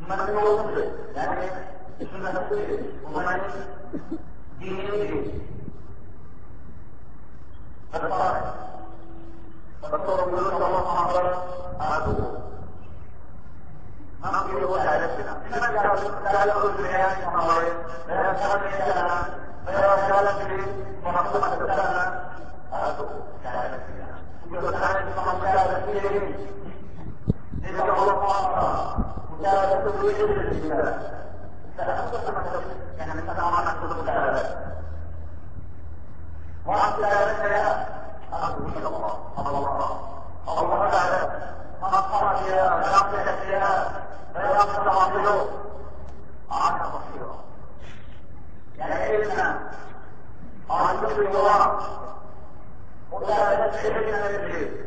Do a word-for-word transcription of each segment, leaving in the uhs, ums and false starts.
من يوصل يعني اسمه نفسه ومن دينه الصالح فالصور يقول الله سبحانه عدوه ما يقول على السنة إنما قال يقول بالعيان محاولين لا يسأل الإنسان لا يسأل به محمد السنة عدوه على السنة يقول تعالى محمد على السنة إذا الله سبحانه وتعالى تدوير الإنسان يعني مثلا ما نقول متعالى وعند ذلك أقول الله الله الله تعالى من صار فيها ويقتل فيها فيقتل عقله عن بصيرة يعني إذن عن كل الله ولا يتحدث من الجيل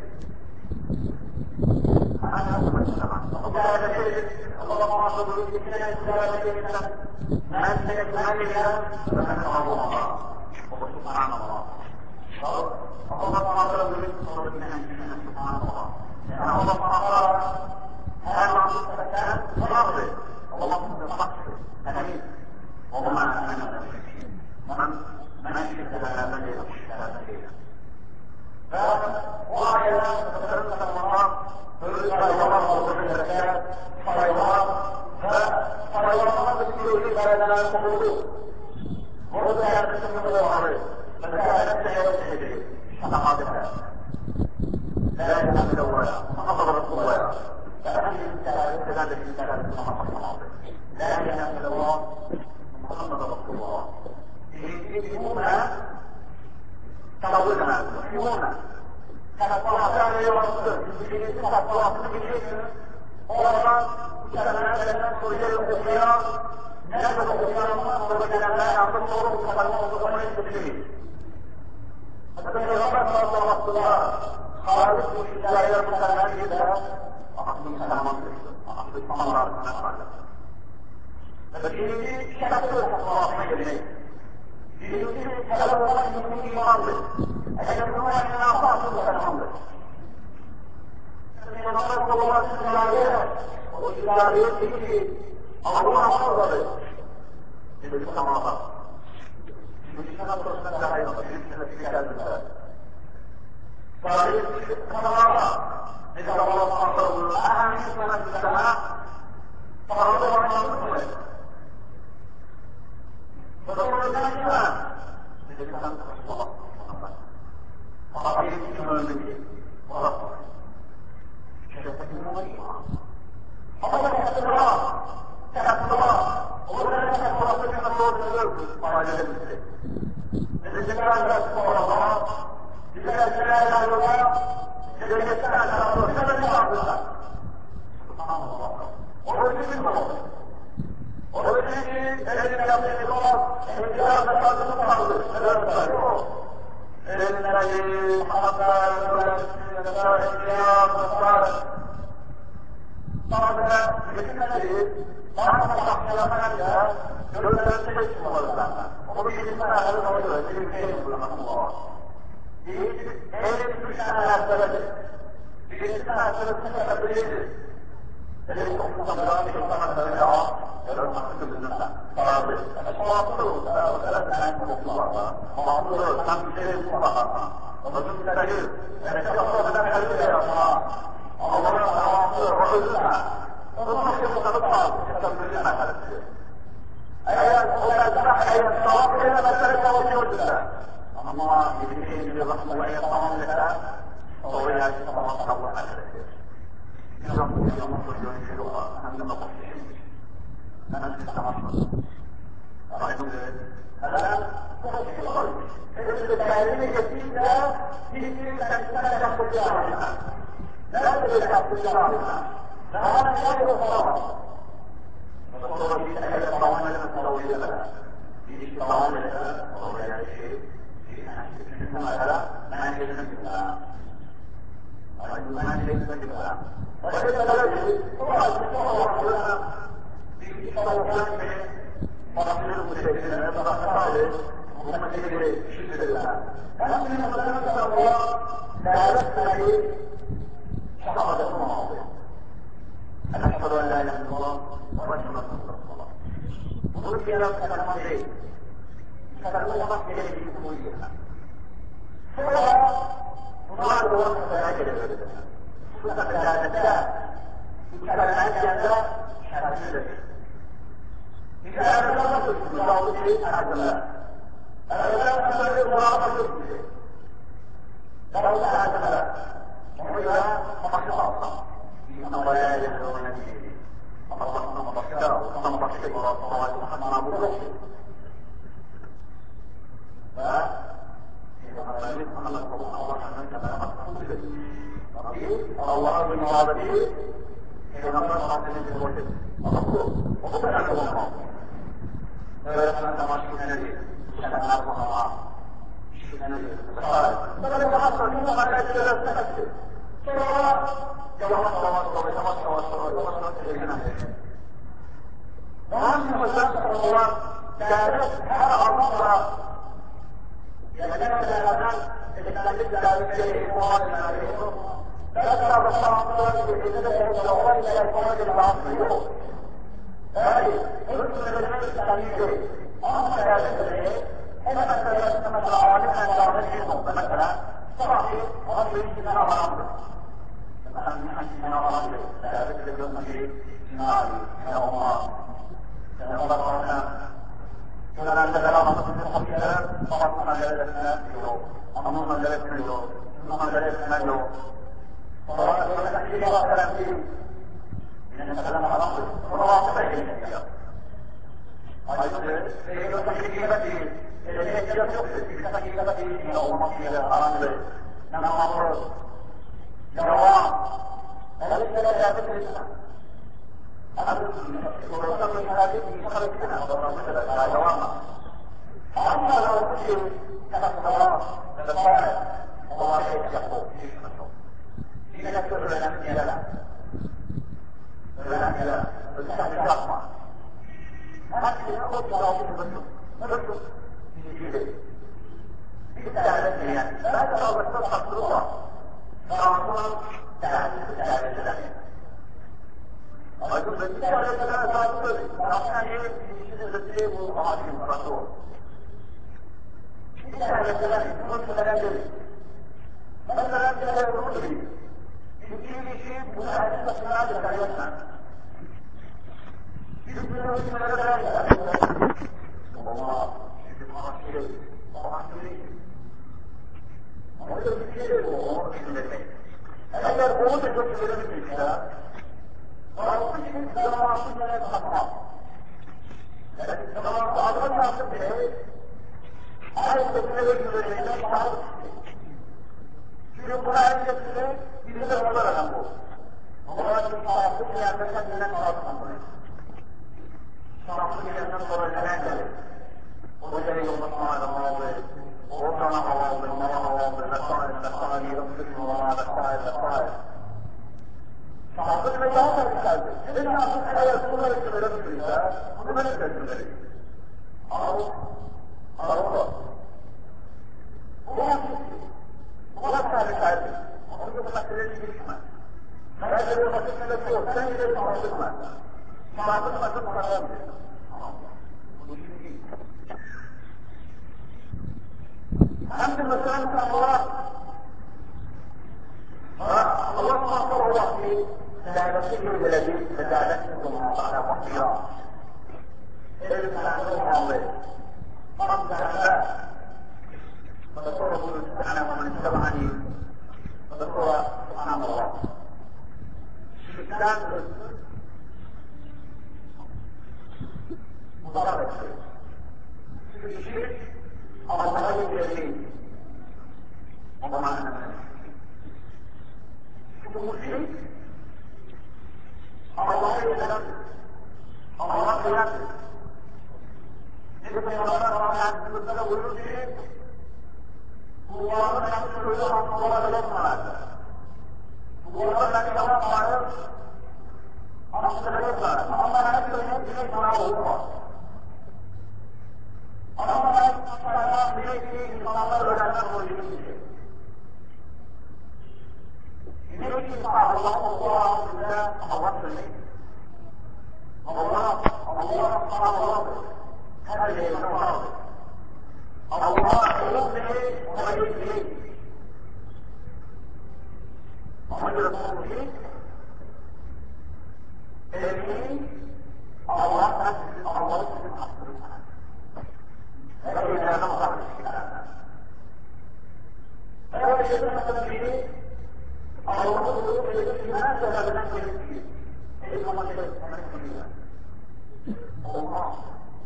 أنا أتمنى ولا يتحدث الله عز وجل بكنا يتحدث ما أنتك مالك فمن الله سبحان الله الله تعالى يقول سبحان الله لأن الله تعالى هذا الفتان راضي الله متفقه أمين وما أنا من من شهد هذا الليل هذا الليل فوعي تتلقى الله تلقى الله بالزكاة صلوات فصلوات بالسلوك فلا تقولوا ولا تسمعوا عليه فكانت يوم صدقاتها لا ينام الولاء فقدر الولاء فأهل الإنسان الإنسان لا ينام الولاء محمد رسول الله يجبون تلونا يحيون كالطاعة يرسل يجب كالطاعة يجب أولا كالناس لنا ترجل الخيار نجد الخيار وبدنا لا نعمل طرق كالموضوع المسلمين فكذلك الله رسول الله خالد في الدائرة المسلمين جدا وأخذ مسلمان وأخذ الله سبحانه فبالتالي شكل الله مجرد يجب كلام الله يكون مرض أجل هو أن أعطاه مسلمان فإن الله الله سبحانه وإذا يجب الله أفضل يجب كما مجتمع رسول الله أيضا يجب في كتاب الله فإذا كما إذا الله سبحانه أهم من السماء فهو الله سبحانه فدور الناس إذا كان الله سبحانه فقيل كما نبي ورسول شفتكم وجهها الله يحب الله يحب الله ولا يحب رسول الله قال المسلم إذا كان رسول الله إذا كان الله إذا كان رسول الله سبحان الله ورسول الله ورسول الذي يقول الله إن كان رسول الله الذي حق الإسلام قال بالتالي ما نصح لنا يقول الشيء والله وبيجي ما هذا هو الشيء سبحان الله يجي ايه مش على البلد يجي على البلد اللي يكون صبران في الصحة الرياض يقول ما تكتب لنا فاضل الشواطئ وثلاثة عين الله وعطوا كم شيء صراحة ومن تغيير يعني كأصلا من الحديث يا الله الله عطوا رجلنا وما كيف تطلع كتب لنا هذا الشيء أيها ولا تنح أيها الصلاة إلى مسألة وجود الله الله يبين برحمة الله يطعم لك طويلة صلاة الله على الشيء يرحمه يا مصر ينشلها عندما تصحيح أنا استعمل رأيكم هذا تصحيح التعليم الجديد لا يمكن أن تكون تحت لا تكون تحت لا هذا شيء صراحة الصورة دي أهل الطعام لنا تروي لها دي الطعام لها تروي لها شيء في هذا ما يجب لها ما يجب لها وإذا الذي هو الصورة لها في صورة فرحل المشاهدين يبقى خالد وهم تجري شكل الله لكن مثلا الله لا يستطيع شهادة المواضيع أشهد أن لا إله إلا الله وأشهد أن محمدا رسول الله. وقلت يا رب كلام عليك كلام الله إليه بكمولها فلا نراد وقت الأجل البلدان فقط الأجل كلام الأجل شهادة إذا أردت الله شيء أعظم له أردت الله شيء لو أعظم له وإذا فقط إنه لا يدعون به اللهم بشر اللهم بشر ورسول محمد أبو بكر لا محمد صلى الله عليه وسلم الله من هذه حين قال من الوجه الرسول وقد أعلم الله فلما تمشي النبي كان الله النبي قال فلما حصل منه قال أجل نفسه جواب توصل توصل توصل توصل إلينا وهم مسلم الله كانت حرام يجب أن يكون ذلك الإيمان عليه فأكثر الصلاة والسلام بالإذن إلى الإيمان العظيم ذلك حكم الذي تنيجه أما ذلك حينما تلسم العالم أن يعرفه مثلا صحيح وأمره من الأمر مثلا من حسن الأمر ذلك اليوم في نار من الله سنغلقنا كنا نتبع رمضة في الحقيقة فقط ما جلسنا اليوم أمام جلسنا اليوم أمام جلسنا اليوم فقط ونحن الله كلام فيه من الكلام على أمره فقط بيجي الحقيقة أيضا سيد الحقيقة الذي يجب في الحقيقة إلى أمامي إلى أرانب نعم أمر جواب هذا لا يجب الإسلام أنا ورسول من هذه المخالفين ورسول على جوامع أما لو كنت كما تقول الله يحب في نفسه لنا من يلا لنا يلا بتحمل الرحمة هذه نقطة جواب الرسول الرسول يجيله بالتعليم يعني لا تقول الصدق الله فأصلا تعليم تعليم تعليم أقول بس أنا أنا أقول أنا إيه في الشيء وعادي مرتوب. إذا أنا كلام كنت بنادل. مثلاً كذا يقول لي يجي شيء وعادي بس ما أدري كلامنا. يجي يقول لي ما أدري. والله يجي ما أشيل ما أشيل. ما أشيل هو كذا. أنا أقول لك كذا كذا. ورغم من كما كنا نتخطى لكن كما أعلمنا به هذا التكليف الذي نشعر في القرآن الكريم بهذا الأمر وقال الله تعالى أن نشعر الأمر شرطي أن ننظر الأنجل ودليل الله الماضي وكان الله بالمواضع لقائل لقائل ربك وراء لقائل لقائل فأقول لك هذا الكلام إن أقول لك يكون الكلام بالله ومن الكلام أو أو هو هو ثابت هذا وهو مثل الجسم هذا هو مثل الجسم ثاني ليس مثل ما ما أقول مثل ما أنت مثلا الله الله ما صار الله فيه لا يصير الذي تجعلتكم على وحيرا إذن عنه الله فرد عنه فذكره سبحانه ومن اتبعني فذكر سبحان الله الإسلام مضارب في الشرك أو الغيب اليمين وما أنا المشرك الله يتنفس الله يتنفس إذن الله عز وجل والمشرك هو من يحصل له الله ليس هذا هو الذي يوقع أصل ليس أما هذا ليس هو أما هذا ليس مصابر ولا نقول للمشرك إذن الله الله بالله الله Allah Allah'dır. Her şeyin Allah'dır. Allah olur değil, ona değil. Ona göre olur ki, emin, Allah'tan sizin, Allah'ı sizin hakkınızdır. Her şeylerden uzak ilişkilerden. Eğer yaşamasın biri, Allah'ın ruhu belirtilen sebebine gerektiği, ey zaman gerektiğine gerektiğine. Olmaz.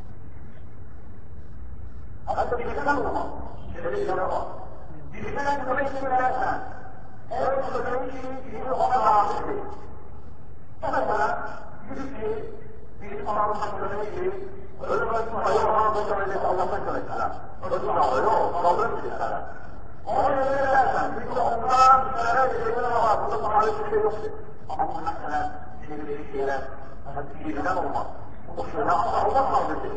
Hatta bilirsen olmaz. Şöyle bir yana var. Bilirsen köpek gibi versen, eğer köpeğin şeyi birini ona razı değil. Mesela, birisi, birisi sağlıklı köpeği, öyle bir sayı olan da söyledi Allah'tan köpekler. Öyle bir sağlığı yok, kaldırın bilirler. Onu öyle dersen, çünkü ondan dışarıya geçirdiğine var, burada sağlıklı bir şey yoktur. Ama mesela, senin bir şeyler, bilirden olmaz. O şeyler Allah kaldırır.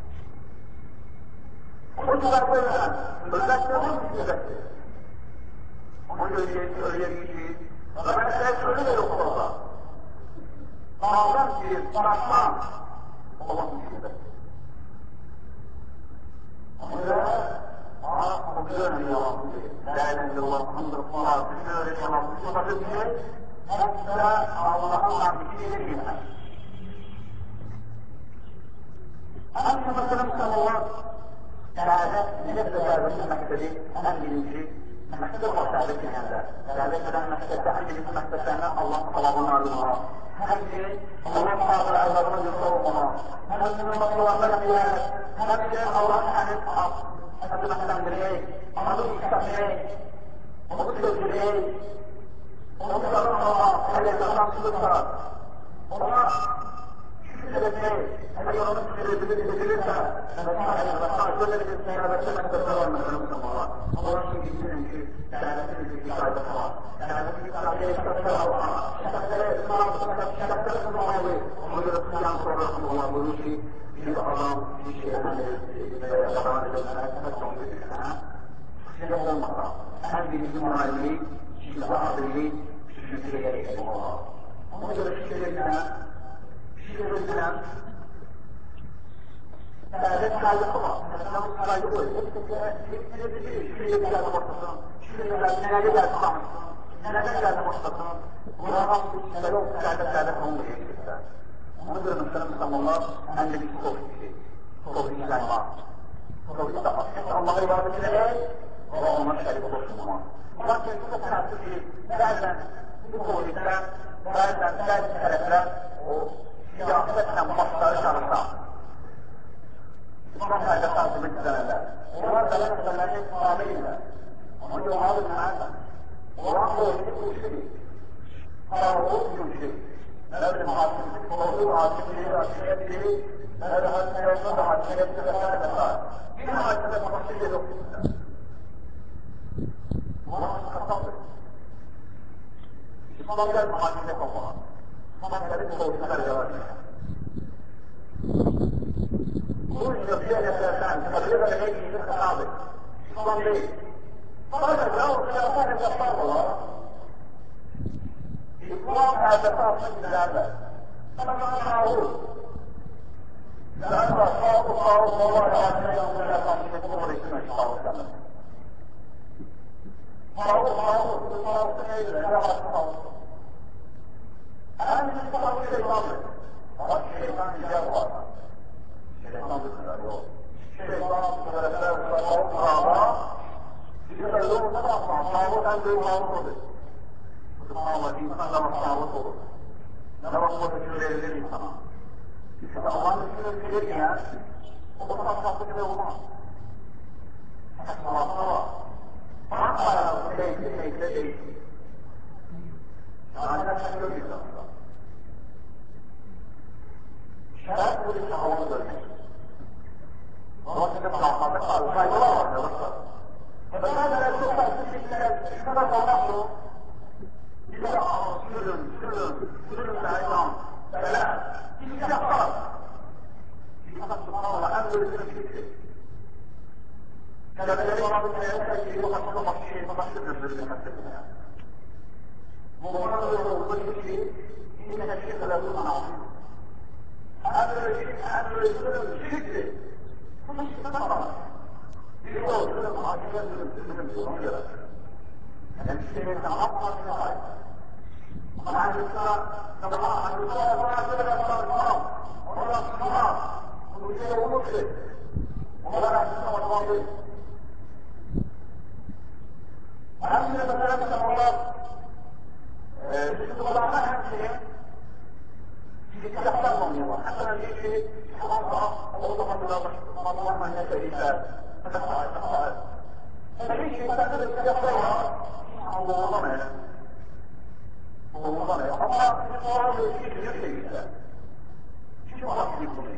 O yüzden böyle, özellikle bu düşünecektir. Onu öyle öyle bir şey, ben size öyle de yok orada. Sağlam bir saçma olan düşünecektir. Onu da, aa, o güzel önemli olan bir şey. La ilahe illallah, Muhammed Resulullah, bütün öğreti olan bir şey, bakın bir şey, hatta Allah'ın abdini bilmez. Ama mesela Müslümanlar, şehadet, ne de şehadetin mektedi, en birinci, mektebi o şehadetin yanında. Şehadet eden mektedde, en birinci mektedlerine Allah'ın salavını ardına. Hem biri, Allah'ın sağlığı evladına yurtta olmana. Hem biri, Allah'ın emniyet. Hem biri, Allah'ın emniyet sahab. Hükümetlendirmeyi, anadolu yükseltmeyi, onu gözlemeyi, onu sarılmama, hele kazançılıkla, ona şükür etmeyi, hele onun şükür edilirse, vesaire vesaire böyle bir seyahatte mektepler var mesela Müslümanlar. Allah'ın şimdi düşünün ki, şehadetin bir hikayeti var. Şehadetin bir hikayeti var. Şehadetlere ısmarladık, şehadetlere ısmarladık. Ona göre sıcağı sonra Müslümanlar buyurur ki, bir adam bir şey veya yalan edilmene sebep olmuşsa, sebep olmasa, en birinci muhalliği, şimdi adili, düşünceye gerek olmalı. Ona göre şükür edilen, şükür edilen, şehadet kaygısı var. Mesela bu kaygı bu. Hepsine bir şey, şükür edilen başlasın, şükür edilen nerede geldi kalmışsın, nereden geldi başlasın, Kur'an'ın bir şeyleri olsun, şehadet şehadet olmuyor işte. Ona göre mesela Müslümanlar, en de bir soğuk şey. Tevhidler var. Tevhid de aslında Allah'a ibadet ederek ve ona şerik oluşturma. Fakat çok önemli ki bazen bu tevhidler, bazen bazı taraflar o siyasetle başları çalışan. İslam hayda takip edilenler. Onlar da mesela İslamiyler. Ama yolları bilmezler. Onlar da öyle bir şey. Sağlığı bir şey. Ne bileyim hakimlik, sağlığı hakimliği, hakimiyeti, nerede hakimiyetine de hakimiyetine de vesaire vesaire. Yine hakimiyet başka şey yok bizde. Bunlar kasadır. İslam'da bir hakimiyet olmalı. İslam'da bir soğuklar yavaş. Bu yüzden yaşarsan, kabile ve ne giyini kasadır. İslam değil. Sadece o siyasal hesaplar var. İslam hesaplar aslında güzeller. Sana sağlık. لأن الصوت صوت الله عز وجل من قبول اسمه صوت كما صوت صوت صوت إلى صوت أنا من صوت الشيطان والشيطان جوار الشيطان بالله الشيطان بالله صوت هذا يقولون تبع صوت عند الموضوع سبحان الله سلم الصوت لما قلت جل جلاله Allah'ın üstüne verirken, o da tatlı gibi olmaz. Allah'a var. Bakmayan şeysi şeyse değilsin. Yani sen görüyorsun aslında. Şeref bu bir havalı görmek. Dolayısıyla kalkmadı, kaygılar var yavaşlar. Ve böyle çok tatlı şekilde şu kadar olmaz mı? Bir de sürün, sürün, sürün de aydan, böyle. Bir şey yapar. Fakat subhanallah en böyle bir şey. Kelebeleri bana bir kere her şeyi başka başka şey, başka bir sürü mesleğine. Bu bana böyle olduğu bir şey, yine her şey kadar bu bana alıyor. En böyle يريد أن يكون شدة مش نظرة يقول لهم عشان من الصغيرة الشيء يتعطل في الغاية مع الإسلام نبقى عن الإسلام وعن الإسلام ولا الصلاة وشيء مشرك ولا الإسلام والواقع أهم مثلا كمرات تقول عنها شيء يتحضرهم الله حتى لو يجي الله الله الله الله ما ينسى فليش يتكلم الكفاية الله ما الله ما الله الله يشيل يشيل شو راح يقول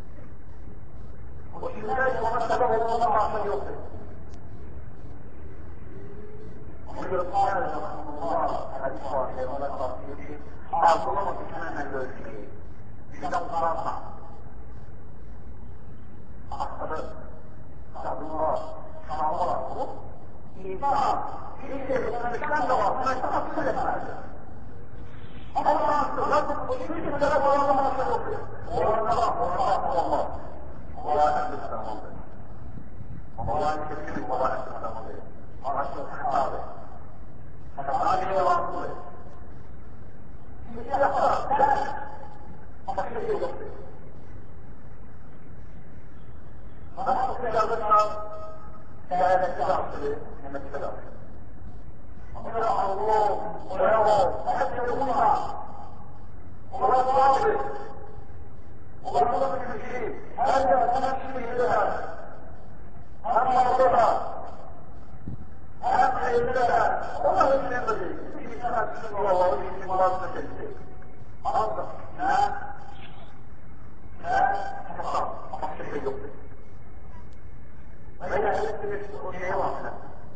وشو ذلك وما سببه الله عشان يوصل ويقول قال رحمه الله حديث واحد ولا تفصيل الله سبحانه وتعالى إذا قرأ أخبر الله الله إيمان إيه الإنسان لو ما تقصد هذا الله سبحانه وتعالى ثلاث الله ما سبحانه والله والله والله والله السلام والله كثير والله السلام والله سبحانه هذا هو الله مش يخاف ما في شيء يخاف ما في شيء كان كذا من الكلام الله ويرى حتى يقولها ولا صابر ولا صابر شيء هذا تمشي لها أما الله هذا لها والله ينبغي في سنة الله وفي مراد مجلسه أرض لا لا تخاف ما في شيء يخاف وإذا أردت شيء واحد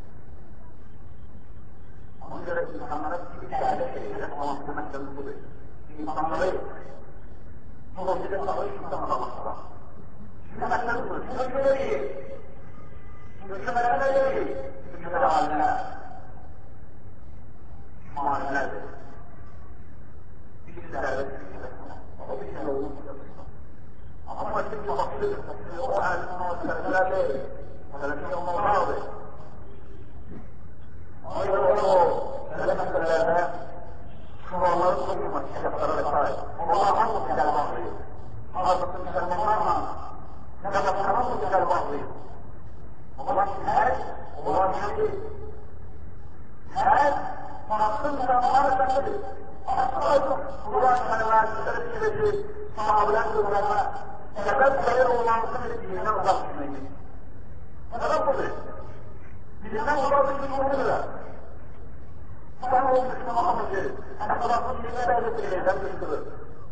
أقول محمد بتاعه شيء لكن محمد تنبض في محمد هو كده صحيح كما الله كما تنبض كما يريد كما لا يريد كما لا ما لا في ذلك أو في ذلك أما تبقى بسيطة تبقى على المناسبة ولكن يوم الغاضي ويقولوا لما سلالا شو الله يقول يكفر الخير والله عمو في الباطل هذا تنسى المرامة كما تنمو في الباطل والله هاي والله حديث هاي ما تنسى مرامة تنسى أصلاً الله سبحانه وتعالى صعب لك ولا سبب خير الله سبحانه دينا وضغط مني تنبضي دينا وضغط مني ولا فهو مثل ما أمر أنا خلاص من لا يدري لم يستمر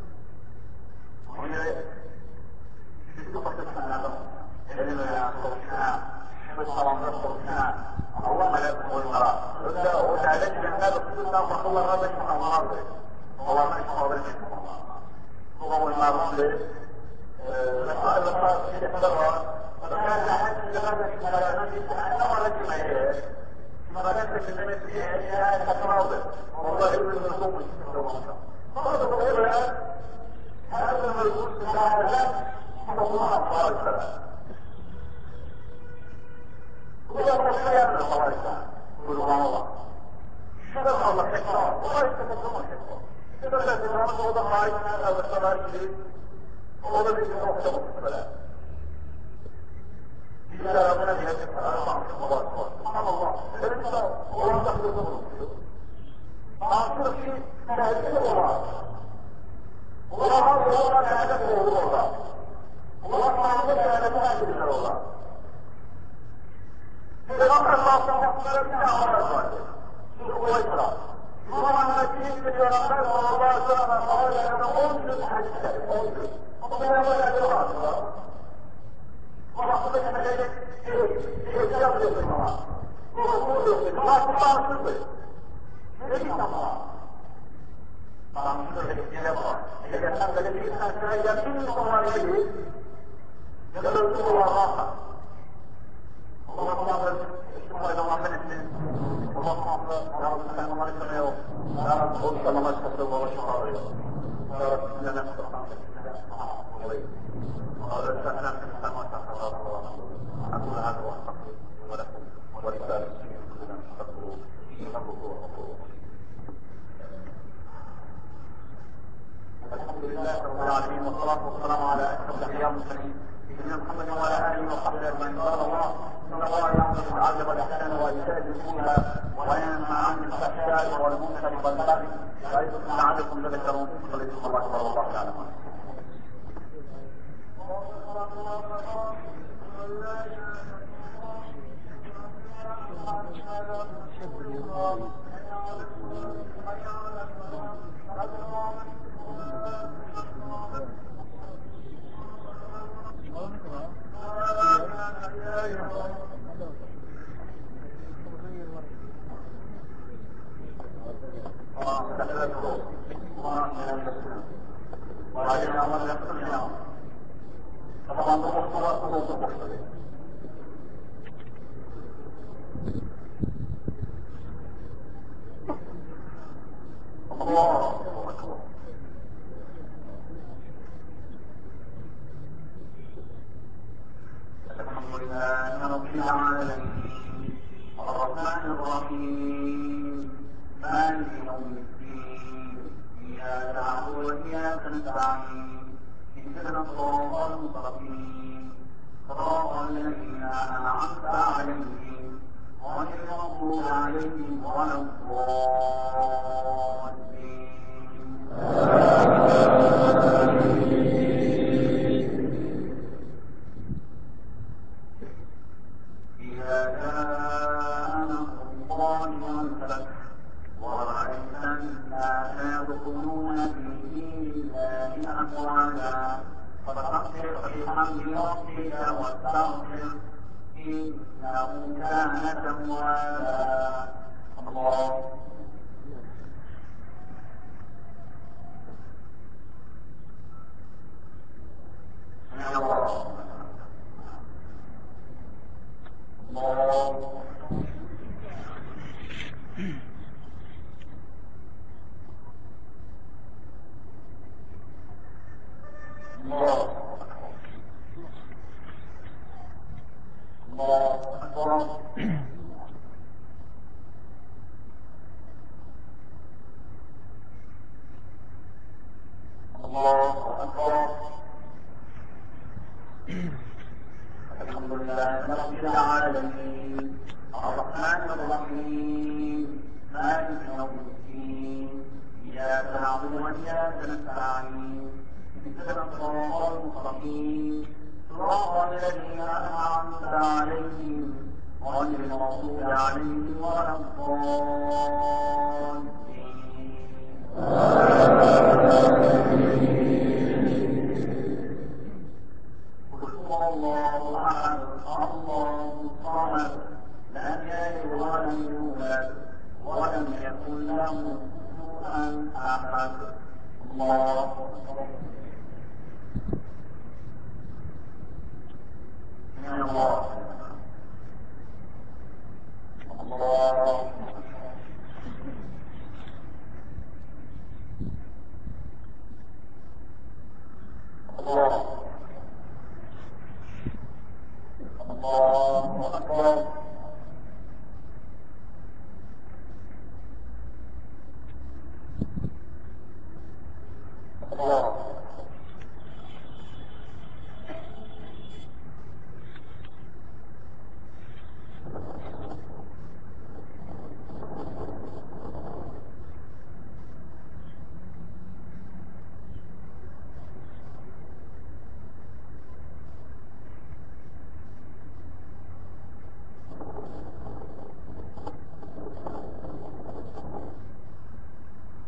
وهي تقصد سنة إلينا صوتنا بالصلاة صوتنا الله ملك والمرأة ولا ولا لك لأن هذا كلنا فالله ربك محمد الله ما يشعر بك هو المعروف له لقد لقد في الحضارة فكان لحد لهذا الملائكة أنا ولد ما هي ملائكة الناس هي تتراضى والله يقول الرسول هذا هو هذا الرسول هذا هو الله تعالى هو الخير الله تعالى كل الله شرع الله حكمه الله يتكلم حكمه إذا الذي رأى وضع عيننا أو الصلاة هو الذي يتوقف الصلاة إذا ربنا بهذه الأربعة الله سبحان الله الإنسان هو تحدث الرسول آخر شيء تهدئ الله الله هو الله يعلمه هو الله الله معلومة يعلمها إلا الله إذا رأى الله سبحانه وتعالى هو يسرع وما نسيت بالجرائم والله تعالى قال أنا أنزل حتى أنزل وما ولا جرائم ورحمة الله إيه إيه جابر في المرأة ورسوله في المرأة الله صدق ليس الله فرحمة الله إذا كان الذي كان يقين عليه يقول الله راحة الله تعالى اسمه إذا ما من الله تعالى رب العالمين ما يسمعه لا رب الله ما يسمعه ولا شعاره لا رب لنا سبحانه وتعالى الطريق قال سهلا في السماء تحت أقول هذا واستغفر ولكم ولسائر المسلمين كلنا فاستغفروه إنه هو الغفور. الحمد لله رب العالمين والصلاة والسلام على أشرف الأنبياء والمرسلين سيدنا محمد وعلى آله وصحبه أجمعين. قال الله إن الله يأمر بالعدل والإحسان وإيتاء ذي القربى وينهى عن الفحشاء والمنكر والبغي يعظكم لعلكم تذكرون. فليذكروا الله أكبر والله يعلم.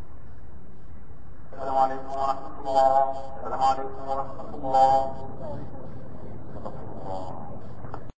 السلام عليكم ورحمة الله. السلام عليكم ورحمة الله.